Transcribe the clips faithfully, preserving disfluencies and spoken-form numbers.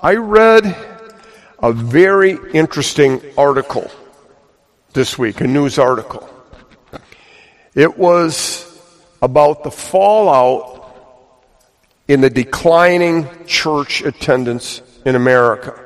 I read a very interesting article this week, a news article. It was about the fallout in the declining church attendance in America.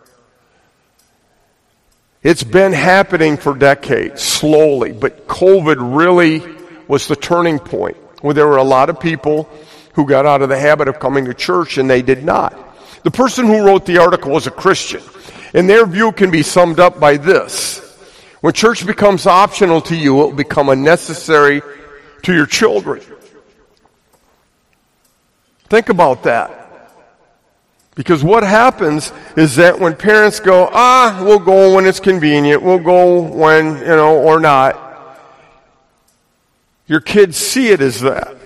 It's been happening for decades, slowly, but COVID really was the turning point, where there were a lot of people who got out of the habit of coming to church and they did not. The person who wrote the article was a Christian, and their view can be summed up by this. When church becomes optional to you, it will become unnecessary to your children. Think about that. Because what happens is that when parents go, ah, we'll go when it's convenient, we'll go when, you know, or not, your kids see it as that.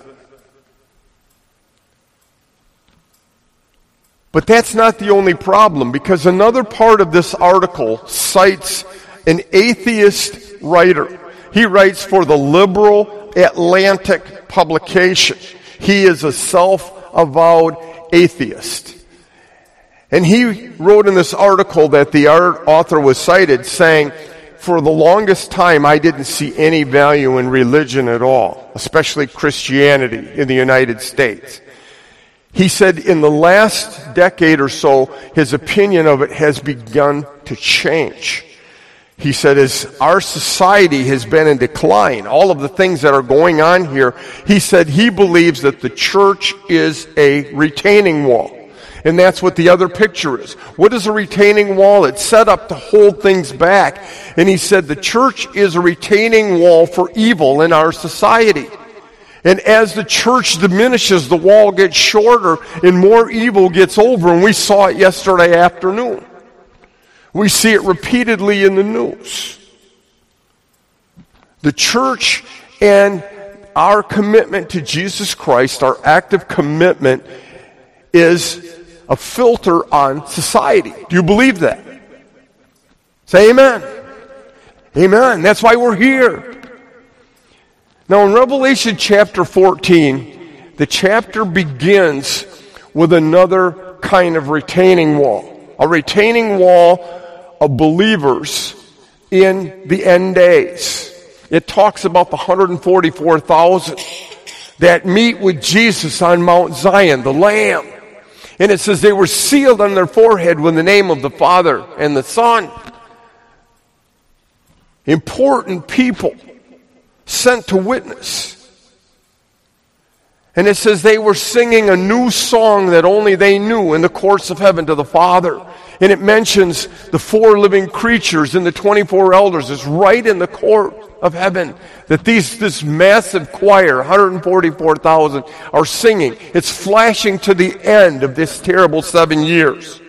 But that's not the only problem, because another part of this article cites an atheist writer. He writes for the liberal Atlantic publication. He is a self-avowed atheist. And he wrote in this article that the author was cited saying, for the longest time I didn't see any value in religion at all, especially Christianity in the United States. He said in the last decade or so, his opinion of it has begun to change. He said as our society has been in decline, all of the things that are going on here, he said he believes that the church is a retaining wall. And that's what the other picture is. What is a retaining wall? It's set up to hold things back. And he said the church is a retaining wall for evil in our society. And as the church diminishes, the wall gets shorter and more evil gets over. And we saw it yesterday afternoon. We see it repeatedly in the news. The church and our commitment to Jesus Christ, our active commitment, is a filter on society. Do you believe that? Say amen. Amen. That's why we're here. Now in Revelation chapter fourteen, the chapter begins with another kind of retaining wall. A retaining wall of believers in the end days. It talks about the one hundred forty-four thousand that meet with Jesus on Mount Zion, the Lamb. And it says they were sealed on their forehead with the name of the Father and the Son. Important people sent to witness. And it says they were singing a new song that only they knew in the courts of heaven to the Father. And it mentions the four living creatures and the twenty-four elders. It's right in the court of heaven that these this massive choir, one hundred forty-four thousand, are singing. It's flashing to the end of this terrible seven years.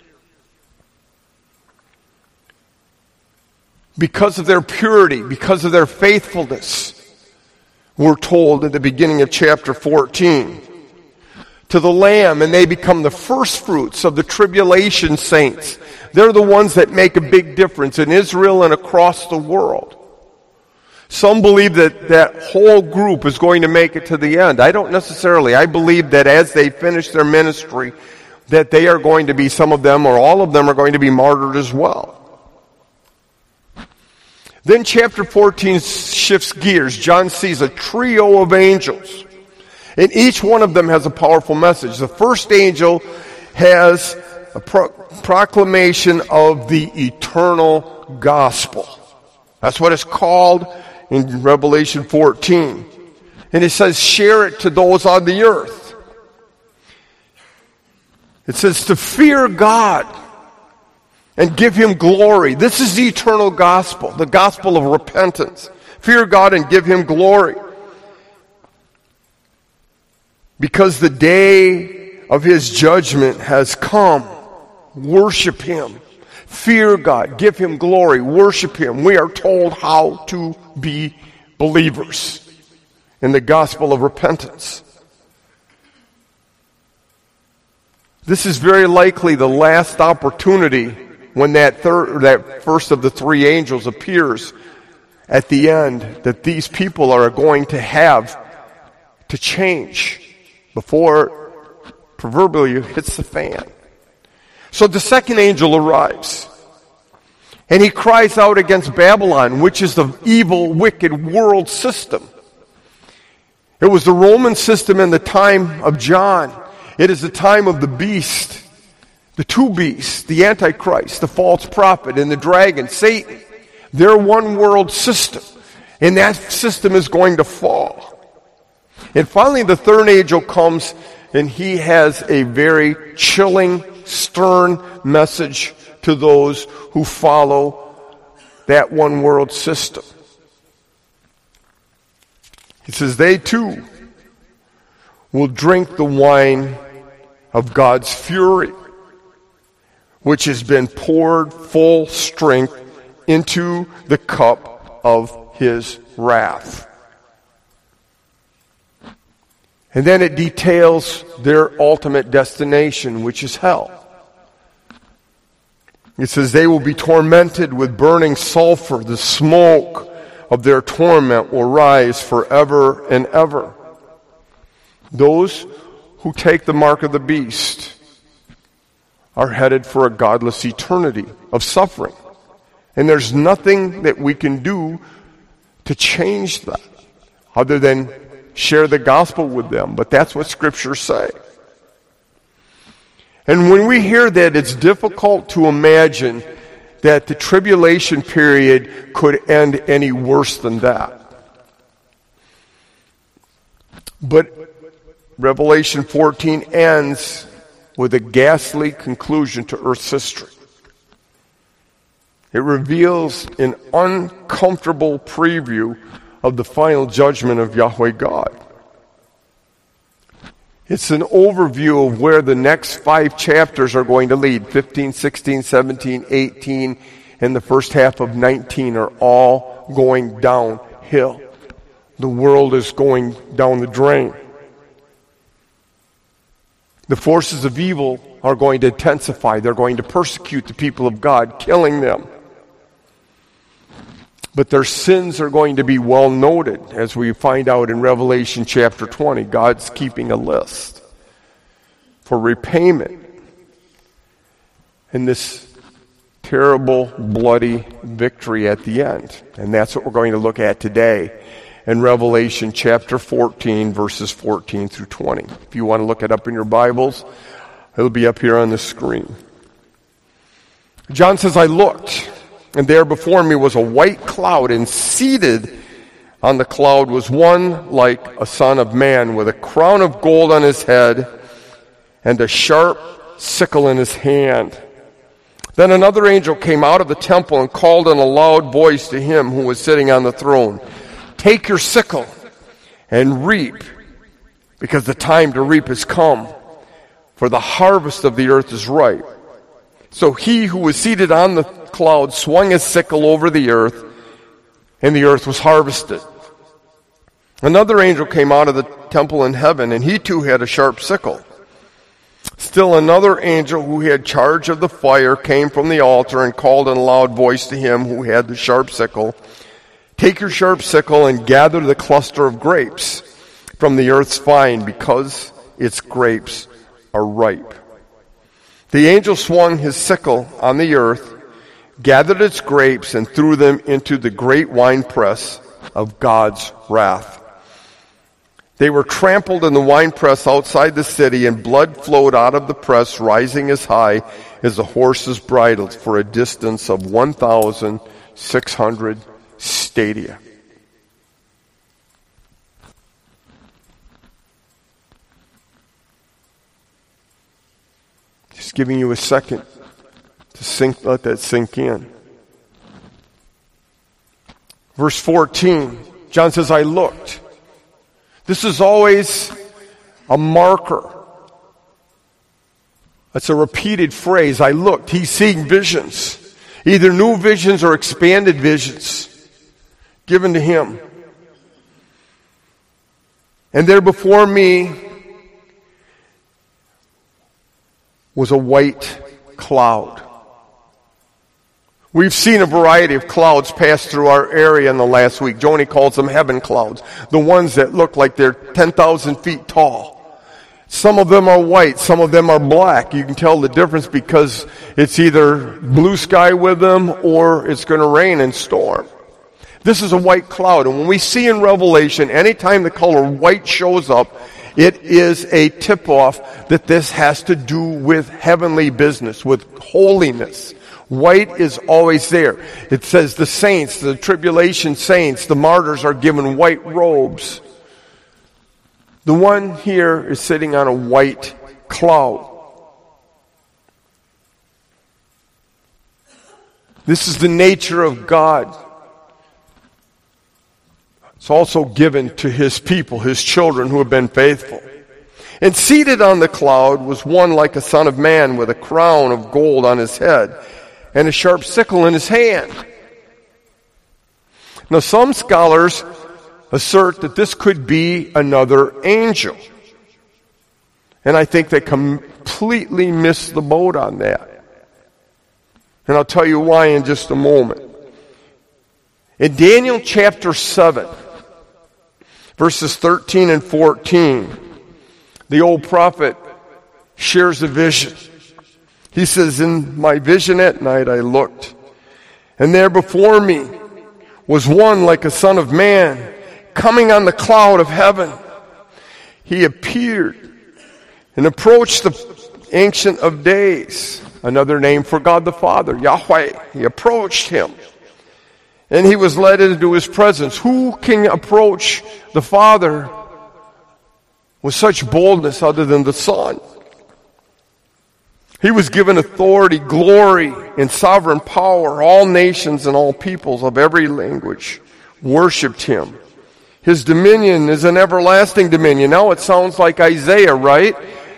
Because of their purity, because of their faithfulness, we're told at the beginning of chapter fourteen, to the Lamb, and they become the first fruits of the tribulation saints. They're the ones that make a big difference in Israel and across the world. Some believe that that whole group is going to make it to the end. I don't necessarily. I believe that as they finish their ministry, that they are going to be, some of them or all of them are going to be martyred as well. Then chapter fourteen shifts gears. John sees a trio of angels. And each one of them has a powerful message. The first angel has a pro- proclamation of the eternal gospel. That's what it's called in Revelation fourteen. And it says, share it to those on the earth. It says to fear God and give Him glory. This is the eternal gospel, the gospel of repentance. Fear God and give Him glory. Because the day of His judgment has come. Worship Him. Fear God. Give Him glory. Worship Him. We are told how to be believers in the gospel of repentance. This is very likely the last opportunity when that third, that first of the three angels appears at the end, that these people are going to have to change before proverbially hits the fan. So the second angel arrives, and he cries out against Babylon, which is the evil, wicked world system. It was the Roman system in the time of John. It is the time of the beast, the two beasts, the Antichrist, the false prophet, and the dragon, Satan. Their one world system. And that system is going to fall. And finally, the third angel comes, and he has a very chilling, stern message to those who follow that one world system. He says, they too will drink the wine of God's fury, which has been poured full strength into the cup of his wrath. And then it details their ultimate destination, which is hell. It says they will be tormented with burning sulfur. The smoke of their torment will rise forever and ever. Those who take the mark of the beast are headed for a godless eternity of suffering. And there's nothing that we can do to change that other than share the gospel with them. But that's what scriptures say. And when we hear that, it's difficult to imagine that the tribulation period could end any worse than that. But Revelation fourteen ends with a ghastly conclusion to Earth's history. It reveals an uncomfortable preview of the final judgment of Yahweh God. It's an overview of where the next five chapters are going to lead. fifteen, sixteen, seventeen, eighteen, and the first half of nineteen are all going downhill. The world is going down the drain. The forces of evil are going to intensify. They're going to persecute the people of God, killing them. But their sins are going to be well noted, as we find out in Revelation chapter twenty. God's keeping a list for repayment in this terrible, bloody victory at the end. And that's what we're going to look at today in Revelation chapter fourteen, verses fourteen through twenty. If you want to look it up in your Bibles, it'll be up here on the screen. John says, I looked, and there before me was a white cloud, and seated on the cloud was one like a son of man, with a crown of gold on his head and a sharp sickle in his hand. Then another angel came out of the temple and called in a loud voice to him who was sitting on the throne, take your sickle and reap, because the time to reap has come, for the harvest of the earth is ripe. So he who was seated on the cloud swung his sickle over the earth, and the earth was harvested. Another angel came out of the temple in heaven, and he too had a sharp sickle. Still another angel who had charge of the fire came from the altar and called in a loud voice to him who had the sharp sickle, take your sharp sickle and gather the cluster of grapes from the earth's vine, because its grapes are ripe. The angel swung his sickle on the earth, gathered its grapes, and threw them into the great winepress of God's wrath. They were trampled in the winepress outside the city, and blood flowed out of the press, rising as high as a horse's bridle, for a distance of one thousand six hundred stadia. Just giving you a second to sink, let that sink in. Verse fourteen, John says, I looked. This is always a marker. It's a repeated phrase. I looked. He's seeing visions. Either new visions or expanded visions given to him. And there before me was a white cloud. We've seen a variety of clouds pass through our area in the last week. Joni calls them heaven clouds. The ones that look like they're ten thousand feet tall. Some of them are white, some of them are black. You can tell the difference because it's either blue sky with them or it's going to rain and storm. This is a white cloud, and when we see in Revelation, anytime the color white shows up, it is a tip-off that this has to do with heavenly business, with holiness. White is always there. It says the saints, the tribulation saints, the martyrs are given white robes. The one here is sitting on a white cloud. This is the nature of God. It's also given to his people, his children who have been faithful. And seated on the cloud was one like a son of man with a crown of gold on his head and a sharp sickle in his hand. Now some scholars assert that this could be another angel. And I think they completely missed the boat on that. And I'll tell you why in just a moment. In Daniel chapter seven, verses thirteen and fourteen, the old prophet shares a vision. He says, in my vision at night I looked, and there before me was one like a son of man, coming on the cloud of heaven. He appeared and approached the Ancient of Days, another name for God the Father, Yahweh. He approached him, and he was led into his presence. Who can approach the Father with such boldness other than the Son? He was given authority, glory, and sovereign power. All nations and all peoples of every language worshipped him. His dominion is an everlasting dominion. Now it sounds like Isaiah, right?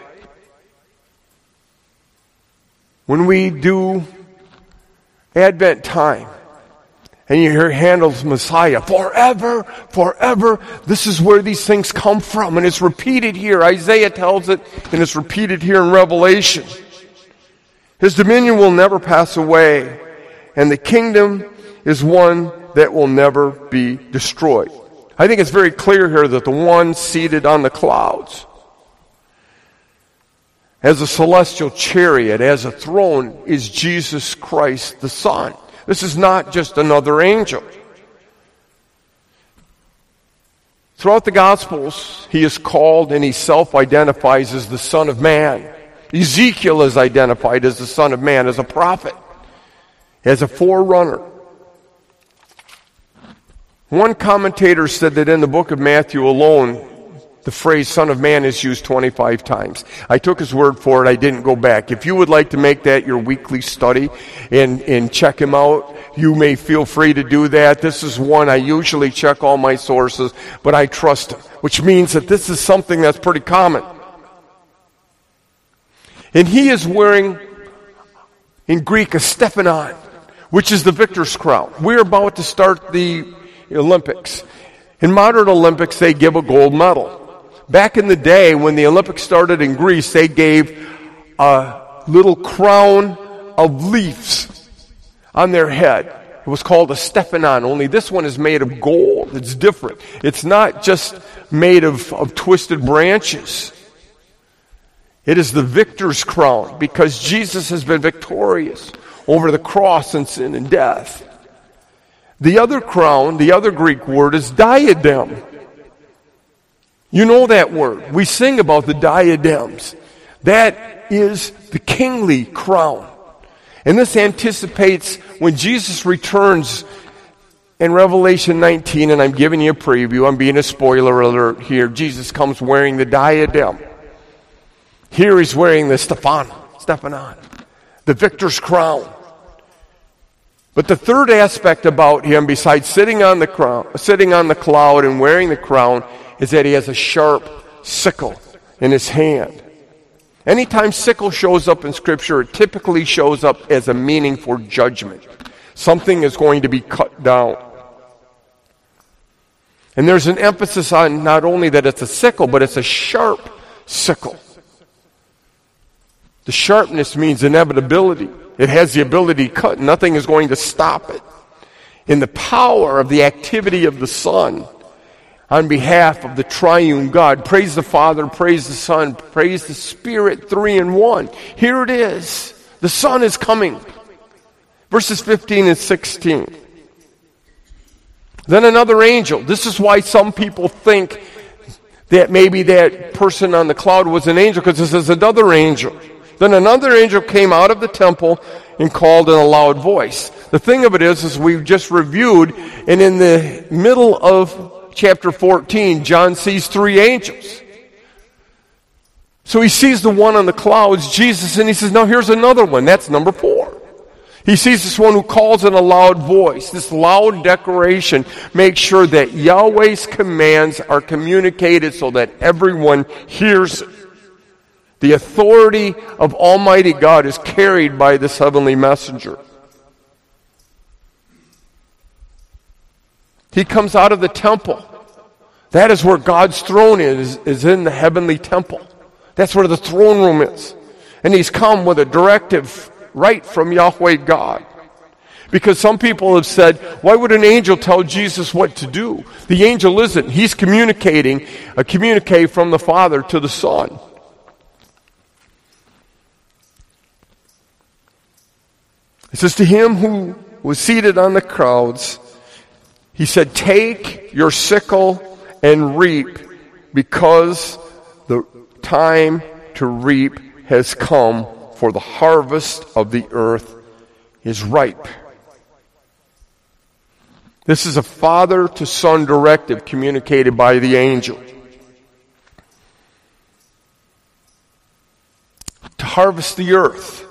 When we do Advent time, and you hear Handel's Messiah, forever, forever, this is where these things come from. And it's repeated here. Isaiah tells it, and it's repeated here in Revelation. His dominion will never pass away, and the kingdom is one that will never be destroyed. I think it's very clear here that the one seated on the clouds, as a celestial chariot, as a throne, is Jesus Christ the Son. This is not just another angel. Throughout the Gospels, he is called and he self-identifies as the Son of Man. Ezekiel is identified as the Son of Man, as a prophet, as a forerunner. One commentator said that in the book of Matthew alone, the phrase Son of Man is used twenty-five times. I took his word for it. I didn't go back. If you would like to make that your weekly study and, and check him out, you may feel free to do that. This is one I usually check all my sources, but I trust him, which means that this is something that's pretty common. And he is wearing, in Greek, a stephanon, which is the victor's crown. We're about to start the Olympics. In modern Olympics, they give a gold medal. Back in the day, when the Olympics started in Greece, they gave a little crown of leaves on their head. It was called a stephanon, only this one is made of gold. It's different. It's not just made of, of twisted branches. It is the victor's crown, because Jesus has been victorious over the cross and sin and death. The other crown, the other Greek word, is diadem. You know that word. We sing about the diadems. That is the kingly crown. And this anticipates when Jesus returns in Revelation nineteen, and I'm giving you a preview, I'm being a spoiler alert here. Jesus comes wearing the diadem. Here he's wearing the Stephanon, Stephanon, the victor's crown. But the third aspect about him, besides sitting on the crown, sitting on the cloud and wearing the crown, is that he has a sharp sickle in his hand. Anytime sickle shows up in Scripture, it typically shows up as a meaning for judgment. Something is going to be cut down. And there's an emphasis on not only that it's a sickle, but it's a sharp sickle. The sharpness means inevitability. It has the ability to cut. Nothing is going to stop it. In the power of the activity of the sun, on behalf of the triune God. Praise the Father, praise the Son, praise the Spirit, three in one. Here it is. The Son is coming. Verses fifteen and sixteen. Then another angel. This is why some people think that maybe that person on the cloud was an angel, because this is another angel. Then another angel came out of the temple and called in a loud voice. The thing of it is, is we've just reviewed, and in the middle of chapter fourteen, John sees three angels. So he sees the one on the clouds, Jesus, and he says, now here's another one. That's number four. He sees this one who calls in a loud voice. This loud declaration makes sure that Yahweh's commands are communicated so that everyone hears it. The authority of Almighty God is carried by this heavenly messenger. He comes out of the temple. That is where God's throne is, is in the heavenly temple. That's where the throne room is. And he's come with a directive right from Yahweh God. Because some people have said, why would an angel tell Jesus what to do? The angel isn't. He's communicating, a communique from the Father to the Son. It says, to him who was seated on the clouds, he said, take your sickle and reap, because the time to reap has come, for the harvest of the earth is ripe. This is a father to son directive communicated by the angel. To harvest the earth.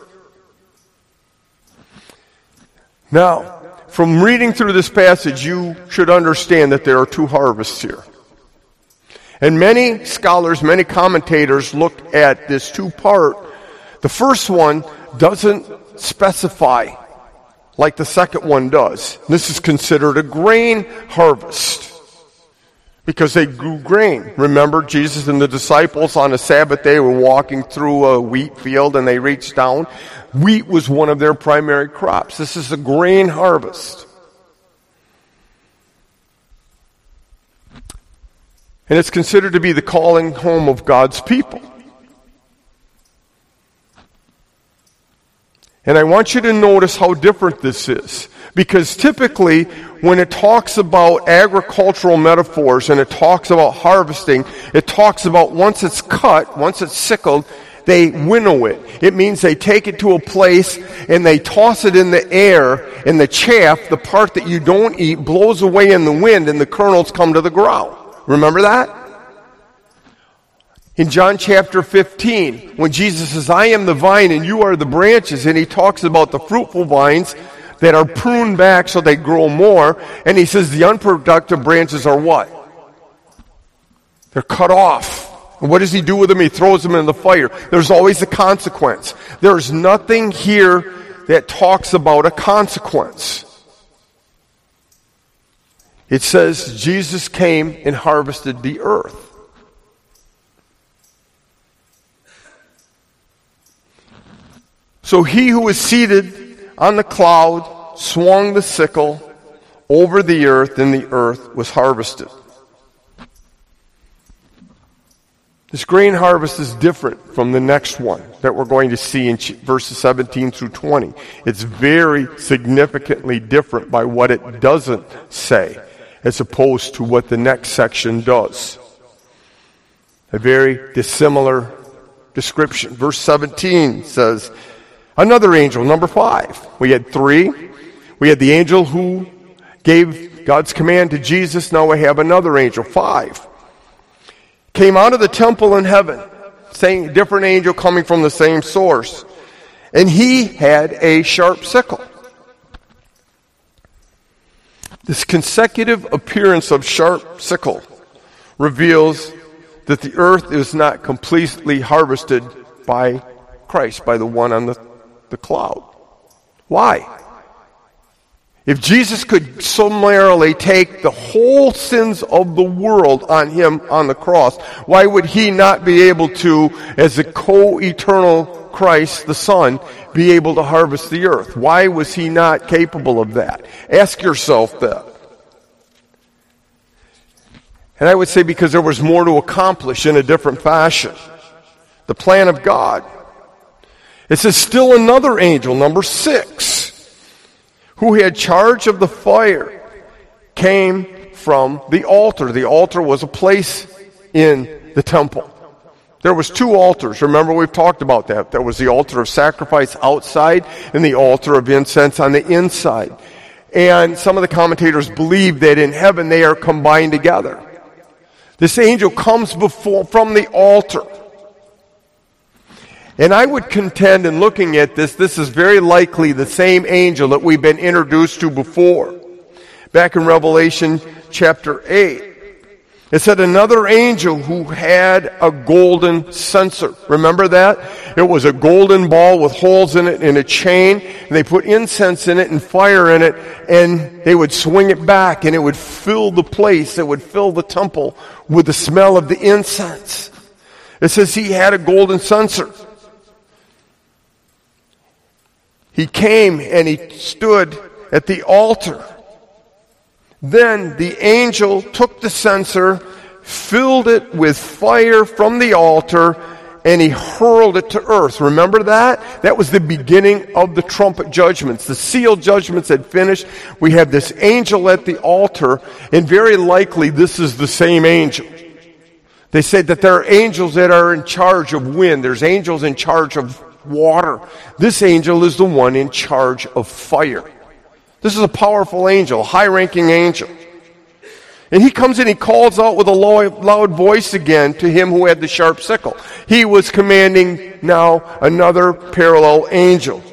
Now, from reading through this passage, you should understand that there are two harvests here. And many scholars, many commentators look at this two-part. The first one doesn't specify like the second one does. This is considered a grain harvest because they grew grain. Remember, Jesus and the disciples on a Sabbath day were walking through a wheat field and they reached down. Wheat was one of their primary crops. This is a grain harvest. And it's considered to be the calling home of God's people. And I want you to notice how different this is. Because typically, when it talks about agricultural metaphors and it talks about harvesting, it talks about once it's cut, once it's sickled, they winnow it. It means they take it to a place and they toss it in the air, and the chaff, the part that you don't eat, blows away in the wind and the kernels come to the ground. Remember that? In John chapter fifteen, when Jesus says, I am the vine and you are the branches, and he talks about the fruitful vines that are pruned back so they grow more, and he says the unproductive branches are what? They're cut off. And what does he do with them? He throws them in the fire. There's always a consequence. There's nothing here that talks about a consequence. It says Jesus came and harvested the earth. So he who was seated on the cloud swung the sickle over the earth, and the earth was harvested. This grain harvest is different from the next one that we're going to see in verses seventeen through twenty. It's very significantly different by what it doesn't say, as opposed to what the next section does. A very dissimilar description. Verse seventeen says, another angel, number five. We had three. We had the angel who gave God's command to Jesus. Now we have another angel, five. Came out of the temple in heaven. Same, different angel coming from the same source. And he had a sharp sickle. This consecutive appearance of sharp sickle reveals that the earth is not completely harvested by Christ, by the one on the, the cloud. Why? If Jesus could summarily take the whole sins of the world on him on the cross, why would he not be able to, as a co-eternal Christ, the Son, be able to harvest the earth? Why was he not capable of that? Ask yourself that. And I would say because there was more to accomplish in a different fashion. The plan of God. It says, still another angel, number six, who had charge of the fire, came from the altar. The altar was a place in the temple. There was two altars. Remember, we've talked about that. There was the altar of sacrifice outside and the altar of incense on the inside. And some of the commentators believe that in heaven they are combined together. This angel comes before from the altar. And I would contend in looking at this, this is very likely the same angel that we've been introduced to before. Back in Revelation chapter eight. It said another angel who had a golden censer. Remember that? It was a golden ball with holes in it and a chain. And they put incense in it and fire in it. And they would swing it back and it would fill the place. It would fill the temple with the smell of the incense. It says he had a golden censer. He came and he stood at the altar. Then the angel took the censer, filled it with fire from the altar, and he hurled it to earth. Remember that? That was the beginning of the trumpet judgments. The seal judgments had finished. We have this angel at the altar, and very likely this is the same angel. They said that there are angels that are in charge of wind. There's angels in charge of water. This angel is the one in charge of fire. This is a powerful angel, a high-ranking angel. And he comes in, he calls out with a loud voice again to him who had the sharp sickle. He was commanding now another parallel angel.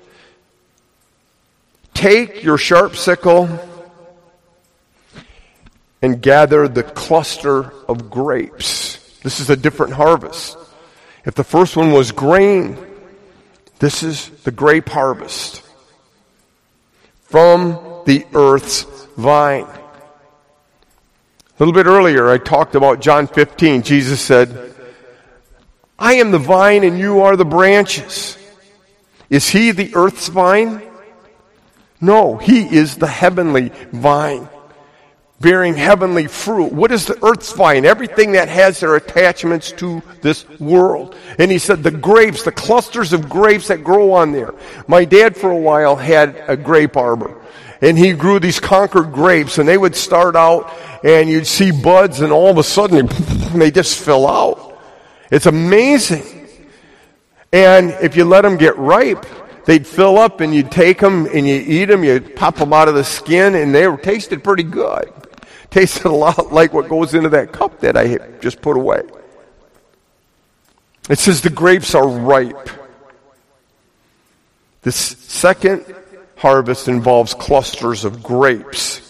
Take your sharp sickle and gather the cluster of grapes. This is a different harvest. If the first one was grain, this is the grape harvest from the earth's vine. A little bit earlier, I talked about John fifteen. Jesus said, I am the vine and you are the branches. Is he the earth's vine? No, he is the heavenly vine, bearing heavenly fruit. What is the earth's vine? Everything that has their attachments to this world. And he said the grapes, the clusters of grapes that grow on there. My dad for a while had a grape arbor. And he grew these Concord grapes, and they would start out, and you'd see buds, and all of a sudden, they just fill out. It's amazing. And if you let them get ripe, they'd fill up, and you'd take them, and you eat them, you'd pop them out of the skin, and they tasted pretty good. Tasted a lot like what goes into that cup that I just put away. It says the grapes are ripe. This second harvest involves clusters of grapes.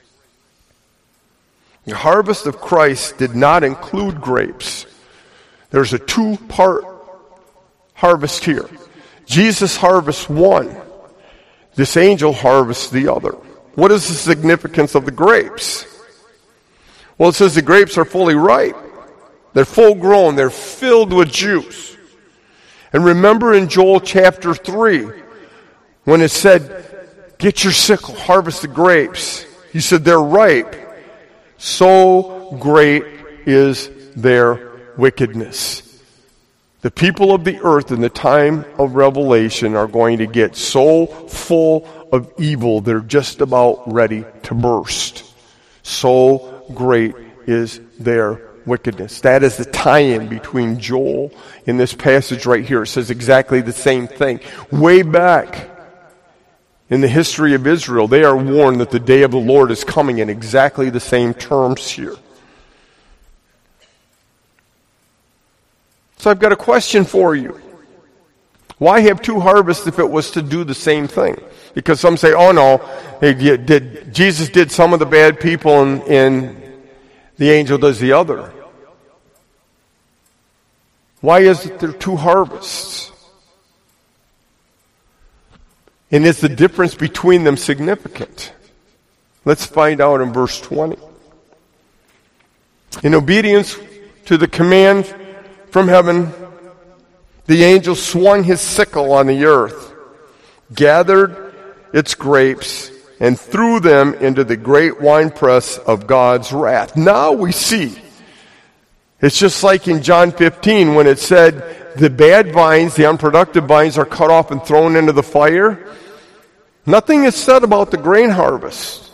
The harvest of Christ did not include grapes. There's a two-part harvest here. Jesus harvests one. This angel harvests the other. What is the significance of the grapes? Well, it says the grapes are fully ripe. They're full grown. They're filled with juice. And remember in Joel chapter three, when it said, get your sickle, harvest the grapes. He said they're ripe. So great is their wickedness. The people of the earth in the time of Revelation are going to get so full of evil, they're just about ready to burst. So great is their wickedness. That is the tie-in between Joel in this passage right here. It says exactly the same thing. Way back in the history of Israel, they are warned that the day of the Lord is coming in exactly the same terms here. So I've got a question for you. Why have two harvests if it was to do the same thing? Because some say, oh no, they did, Jesus did some of the bad people and, and the angel does the other. Why is it there two harvests? And is the difference between them significant? Let's find out in verse twenty. In obedience to the command from heaven, the angel swung his sickle on the earth, gathered its grapes, and threw them into the great winepress of God's wrath. Now we see. It's just like in John fifteen when it said the bad vines, the unproductive vines are cut off and thrown into the fire. Nothing is said about the grain harvest.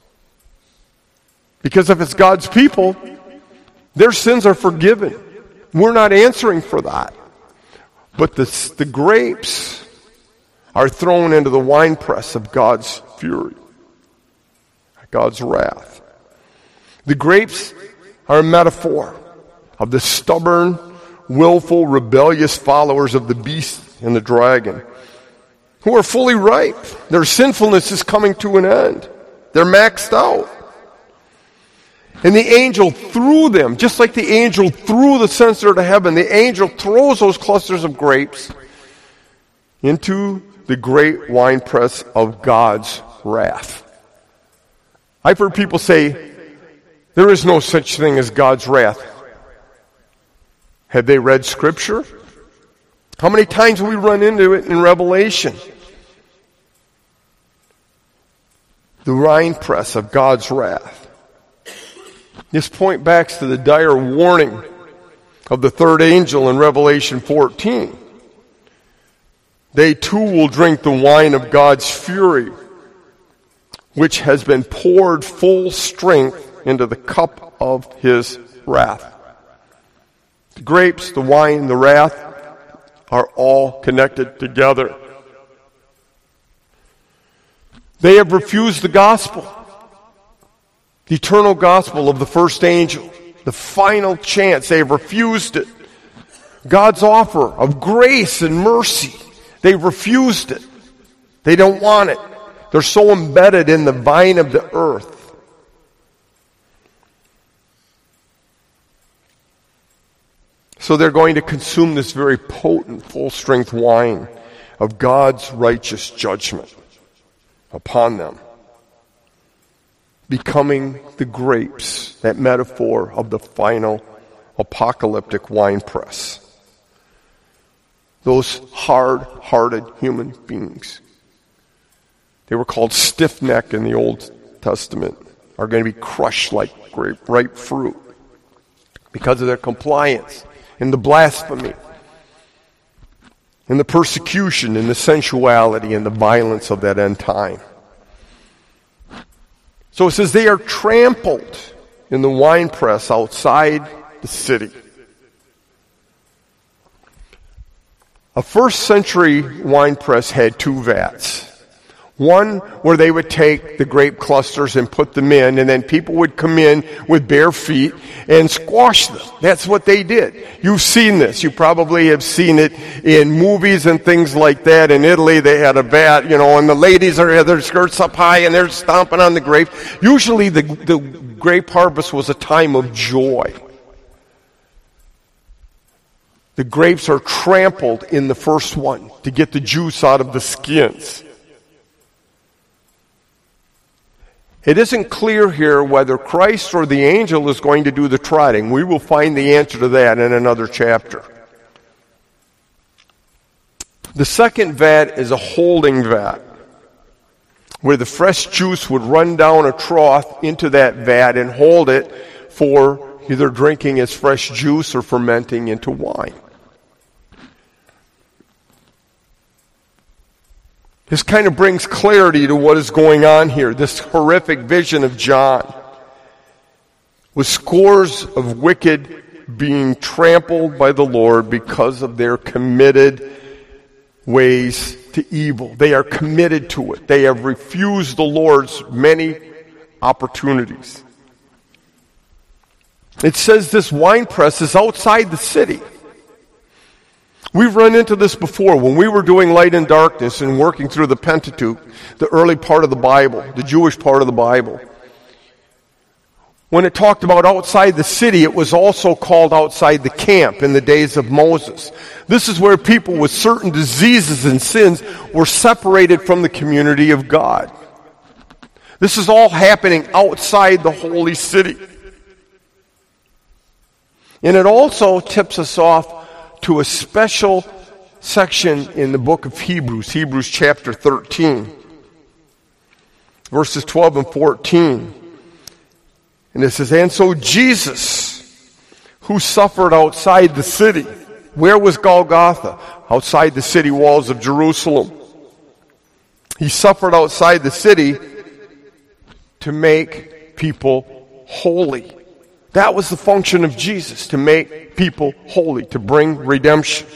Because if it's God's people, their sins are forgiven. We're not answering for that. But the, the grapes are thrown into the winepress of God's fury, God's wrath. The grapes are a metaphor of the stubborn, willful, rebellious followers of the beast and the dragon, who are fully ripe. Their sinfulness is coming to an end. They're maxed out. And the angel threw them, just like the angel threw the censer to heaven, the angel throws those clusters of grapes into the great winepress of God's wrath. I've heard people say, there is no such thing as God's wrath. Have they read Scripture? How many times have we run into it in Revelation? The winepress of God's wrath. This point backs to the dire warning of the third angel in Revelation fourteen. They too will drink the wine of God's fury, which has been poured full strength into the cup of his wrath. The grapes, the wine, the wrath are all connected together. They have refused the gospel, the eternal gospel of the first angel, the final chance. They have refused it. God's offer of grace and mercy. They've refused it. They don't want it. They're so embedded in the vine of the earth. So they're going to consume this very potent, full-strength wine of God's righteous judgment upon them, becoming the grapes, that metaphor of the final apocalyptic winepress. Those hard-hearted human beings, they were called stiff-necked in the Old Testament, are going to be crushed like grape, ripe fruit because of their compliance and the blasphemy and the persecution and the sensuality and the violence of that end time. So it says they are trampled in the winepress outside the city. A first century winepress had two vats. One where they would take the grape clusters and put them in, and then people would come in with bare feet and squash them. That's what they did. You've seen this. You probably have seen it in movies and things like that. In Italy, they had a vat, you know, and the ladies are have their skirts up high and they're stomping on the grape. Usually the, the grape harvest was a time of joy. The grapes are trampled in the first one to get the juice out of the skins. It isn't clear here whether Christ or the angel is going to do the trotting. We will find the answer to that in another chapter. The second vat is a holding vat, where the fresh juice would run down a trough into that vat and hold it for either drinking as fresh juice or fermenting into wine. This kind of brings clarity to what is going on here. This horrific vision of John, with scores of wicked being trampled by the Lord because of their committed ways to evil. They are committed to it. They have refused the Lord's many opportunities. It says this winepress is outside the city. We've run into this before when we were doing Light and Darkness and working through the Pentateuch, the early part of the Bible, the Jewish part of the Bible. When it talked about outside the city, it was also called outside the camp in the days of Moses. This is where people with certain diseases and sins were separated from the community of God. This is all happening outside the holy city. And it also tips us off to a special section in the book of Hebrews, Hebrews chapter thirteen. verses twelve and fourteen. And it says, and so Jesus, who suffered outside the city. Where was Golgotha? Outside the city walls of Jerusalem. He suffered outside the city to make people holy. That was the function of Jesus, to make people holy, to bring redemption.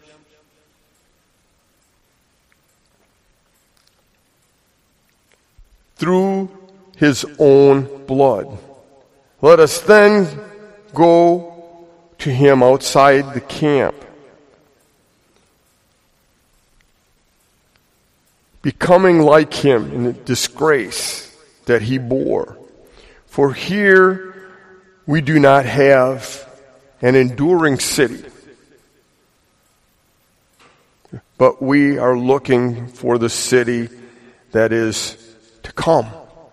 Through his own blood. Let us then go to him outside the camp, becoming like him in the disgrace that he bore. For here we do not have an enduring city, but we are looking for the city that is to come.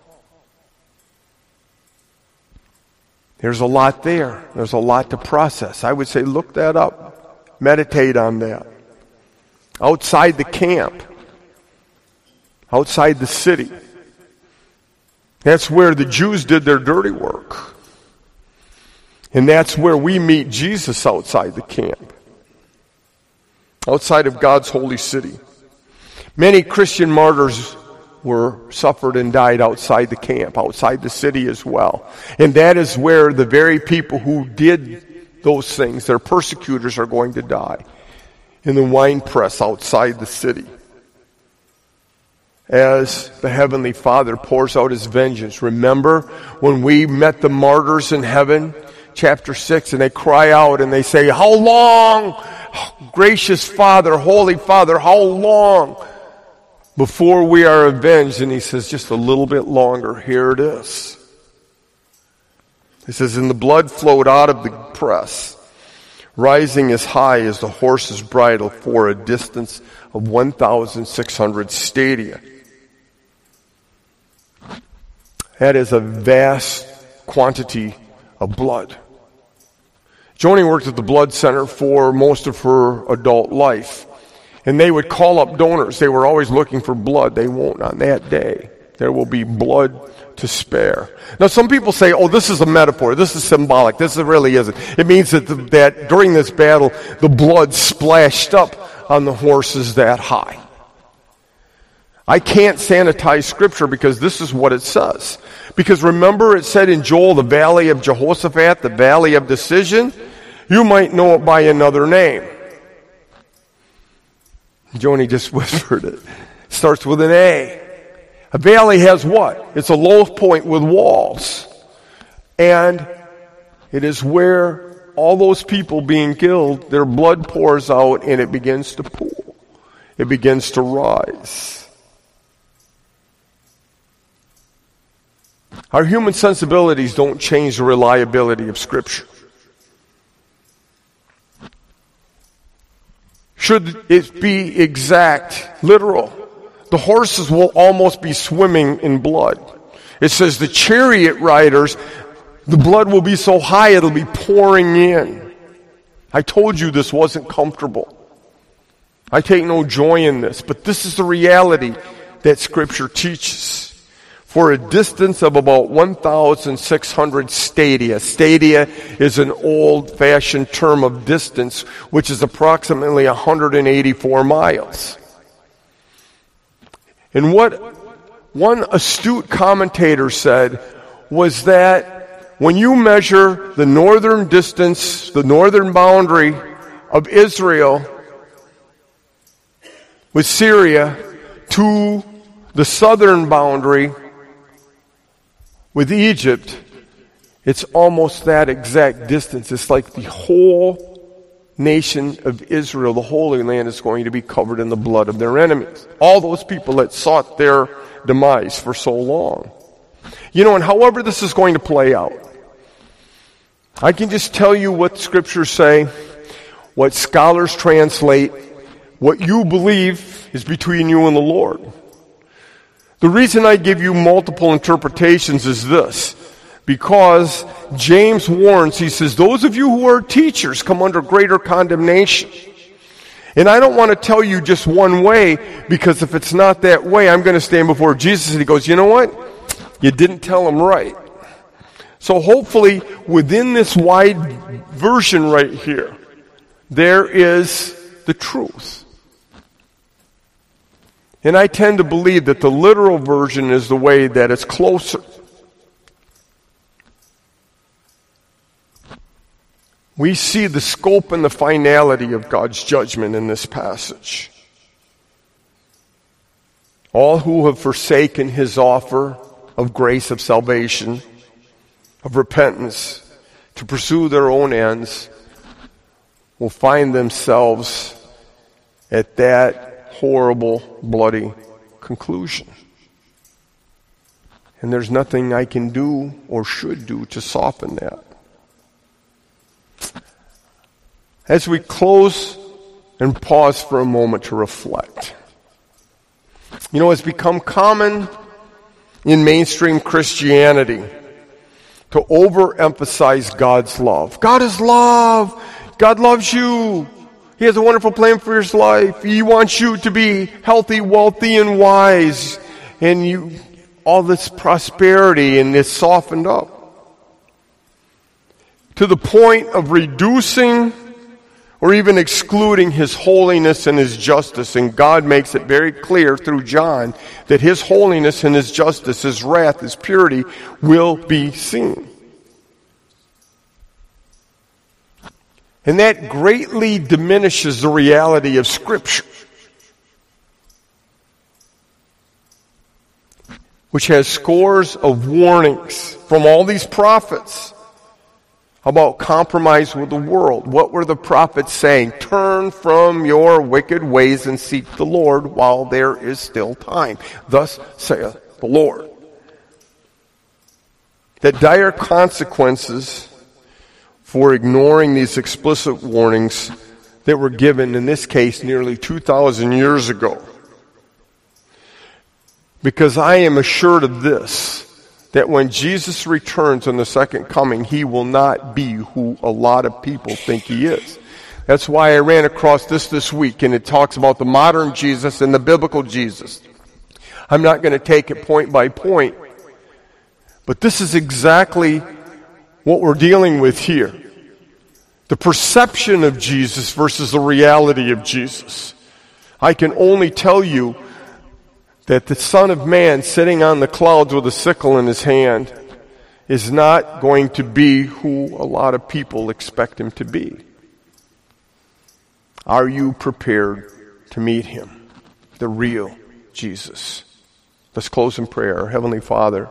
There's a lot there. There's a lot to process. I would say look that up. Meditate on that. Outside the camp. Outside the city. That's where the Jews did their dirty work. And that's where we meet Jesus, outside the camp. Outside of God's holy city. Many Christian martyrs were suffered and died outside the camp, outside the city as well. And that is where the very people who did those things, their persecutors, are going to die. In the winepress outside the city. As the Heavenly Father pours out his vengeance. Remember when we met the martyrs in heaven, chapter six, and they cry out and they say, how long, gracious Father, Holy Father, how long before we are avenged? And he says, just a little bit longer. Here it is. He says, and the blood flowed out of the press, rising as high as the horse's bridle for a distance of one thousand six hundred stadia. That is a vast quantity of blood. Joni worked at the blood center for most of her adult life. And they would call up donors. They were always looking for blood. They won't on that day. There will be blood to spare. Now some people say, oh, this is a metaphor. This is symbolic. This really isn't. It means that, the, that during this battle, the blood splashed up on the horses that high. I can't sanitize Scripture because this is what it says. Because remember it said in Joel, the valley of Jehoshaphat, the valley of decision. You might know it by another name. Joni just whispered it. Starts with an A. A valley has what? It's a low point with walls. And it is where all those people being killed, their blood pours out and it begins to pool. It begins to rise. Our human sensibilities don't change the reliability of Scripture. Should it be exact, literal, the horses will almost be swimming in blood. It says the chariot riders, the blood will be so high it'll be pouring in. I told you this wasn't comfortable. I take no joy in this, but this is the reality that Scripture teaches. For a distance of about one thousand six hundred stadia. Stadia is an old-fashioned term of distance, which is approximately one hundred eighty-four miles. And what one astute commentator said was that when you measure the northern distance, the northern boundary of Israel with Syria to the southern boundary with Egypt, it's almost that exact distance. It's like the whole nation of Israel, the Holy Land, is going to be covered in the blood of their enemies. All those people that sought their demise for so long. You know, and however this is going to play out, I can just tell you what Scriptures say, what scholars translate, what you believe is between you and the Lord. The reason I give you multiple interpretations is this. Because James warns, he says, those of you who are teachers come under greater condemnation. And I don't want to tell you just one way, because if it's not that way, I'm going to stand before Jesus and he goes, you know what? You didn't tell him right. So hopefully within this wide version right here, there is the truth. And I tend to believe that the literal version is the way that it's closer. We see the scope and the finality of God's judgment in this passage. All who have forsaken his offer of grace of salvation, of repentance, to pursue their own ends, will find themselves at that horrible, bloody conclusion. And there's nothing I can do or should do to soften that. As we close and pause for a moment to reflect, you know, it's become common in mainstream Christianity to overemphasize God's love. God is love. God loves you. He has a wonderful plan for your life. He wants you to be healthy, wealthy, and wise. And you, all this prosperity, and it's softened up to the point of reducing or even excluding his holiness and his justice. And God makes it very clear through John that his holiness and his justice, his wrath, his purity will be seen. And that greatly diminishes the reality of Scripture, which has scores of warnings from all these prophets about compromise with the world. What were the prophets saying? Turn from your wicked ways and seek the Lord while there is still time. Thus saith the Lord. That dire consequences for ignoring these explicit warnings that were given, in this case, nearly two thousand years ago. Because I am assured of this, that when Jesus returns on the second coming, he will not be who a lot of people think he is. That's why I ran across this this week, and it talks about the modern Jesus and the biblical Jesus. I'm not going to take it point by point, but this is exactly what we're dealing with here. The perception of Jesus versus the reality of Jesus. I can only tell you that the Son of Man sitting on the clouds with a sickle in his hand is not going to be who a lot of people expect him to be. Are you prepared to meet him, the real Jesus? Let's close in prayer. Heavenly Father,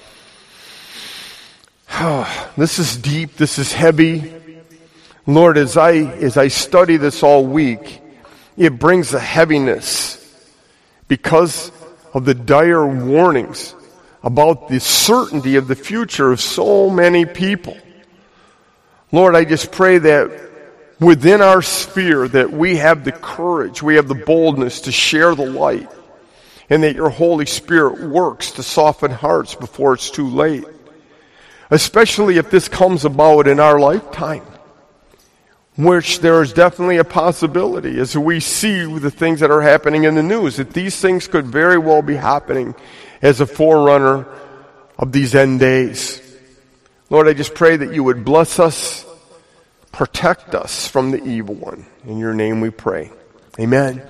this is deep, this is heavy. Lord, as I as I study this all week, it brings a heaviness because of the dire warnings about the certainty of the future of so many people. Lord, I just pray that within our sphere that we have the courage, we have the boldness to share the light, and that your Holy Spirit works to soften hearts before it's too late. Especially if this comes about in our lifetime, which there is definitely a possibility as we see the things that are happening in the news, that these things could very well be happening as a forerunner of these end days. Lord, I just pray that you would bless us, protect us from the evil one. In your name we pray. Amen.